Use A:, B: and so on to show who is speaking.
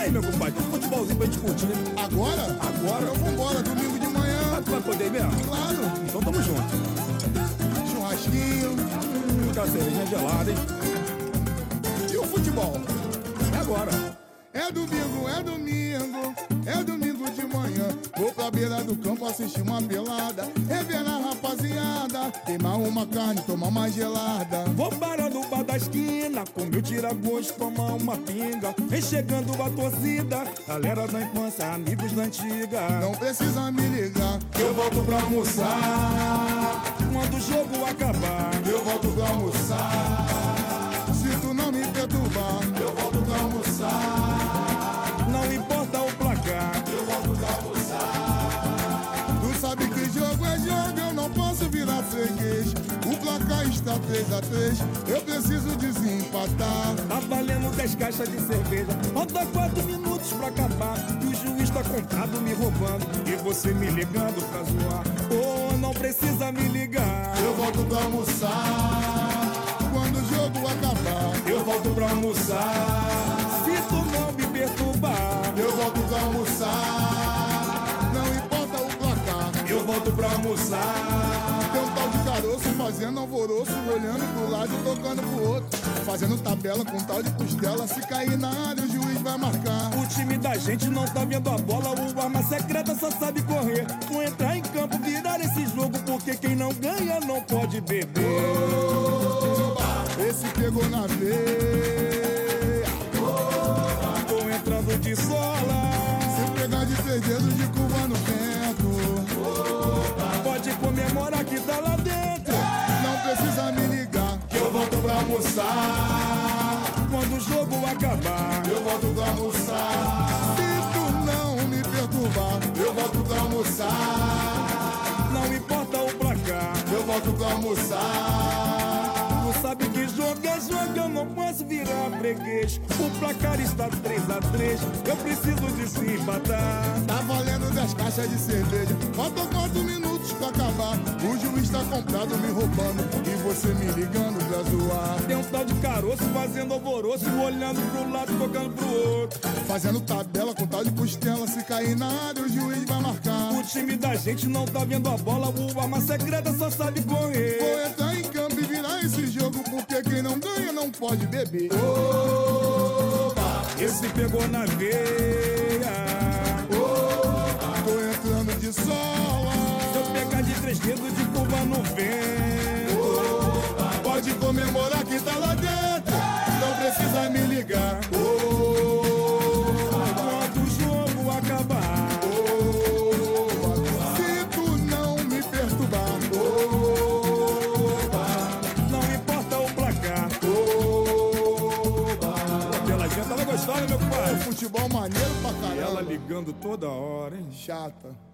A: Aí, meu compadre, um futebolzinho pra gente curtir.
B: Agora?
A: Agora?
B: Então vambora, domingo de manhã.
A: Ah, tu vai poder mesmo?
B: Claro.
A: Então tamo junto.
B: Churrasquinho.
A: Aquela cervejinha gelada, hein?
B: E o futebol?
A: É agora.
B: É domingo, é domingo. É domingo de manhã. Vou pra beira do campo assistir uma pelada. Rever a rapaziada. Queimar uma carne, tomar uma gelada.
A: Vou parar no bar da esquina, comer o tira-gosto, tomar uma pinga. Vem chegando a torcida, galera da infância, amigos da antiga.
B: Não precisa me ligar,
A: Eu volto pra almoçar quando o jogo acabar.
B: eu volto pra almoçar. Se tu não me perturbar, eu volto pra almoçar.
A: Não importa o placar,
B: Eu volto pra almoçar. Tu sabe que jogo é jogo, eu não posso virar freguês. O placar está 3-3, eu preciso desempatar.
A: tá valendo 10 caixas de cerveja. Falta 4 minutos pra acabar e o juiz tá contado me roubando e você me ligando pra zoar. Oh, não precisa me ligar.
B: Eu volto pra almoçar. Quando o jogo acabar,
A: Eu volto pra almoçar. Se tu não me perturbar,
B: eu volto pra almoçar. Não importa o placar.
A: eu volto pra almoçar.
B: Tem um tal de caroço fazendo alvoroço, olhando pro lado e tocando pro outro. Fazendo tabela com tal de costela. Se cair na área, o juiz vai marcar.
A: O time da gente não tá vendo a bola, o arma secreta só sabe correr. Vou entrar em campo, virar esse jogo, porque quem não ganha não pode beber.
B: Esse pegou na veia.
A: Tô entrando de sola,
B: Se pegar de 3 dedos de curva no vento.
A: pode comemorar que tá lá dentro.
B: Não precisa me ligar,
A: Que eu volto pra almoçar quando o jogo acabar.
B: eu volto pra almoçar. Se tu não me perturbar, eu volto pra almoçar.
A: Não importa o placar,
B: Eu volto pra almoçar.
A: tu sabe que jogo é jogo, eu não posso virar freguês. O placar está 3-3, eu preciso de se empatar.
B: Tá valendo 10 caixas de cerveja. Faltam 4 minutos pra acabar. O juiz tá comprado me roubando e você me ligando pra zoar.
A: Tem um tal de caroço fazendo alvoroço, olhando pro lado, tocando pro outro.
B: Fazendo tabela com tal de costela. Se cair na área, o juiz vai marcar.
A: O time da gente não tá vendo a bola, o arma secreta só sabe correr.
B: Vou entrar em campo e virar esse jogo, porque quem não ganha não pode beber. Oba!
A: Esse pegou na veia.
B: Tô entrando de sola.
A: Se eu pegar de 3 dedos de curva no vento,
B: Pode comemorar que tá lá dentro. Não precisa me ligar.
A: quando o jogo acabar.
B: Se tu não me perturbar.
A: Não importa o placar. A peladinha tava gostosa, meu pai.
B: Futebol maneiro pra
A: E ela
B: caramba.
A: ligando toda hora, hein?
B: Chata.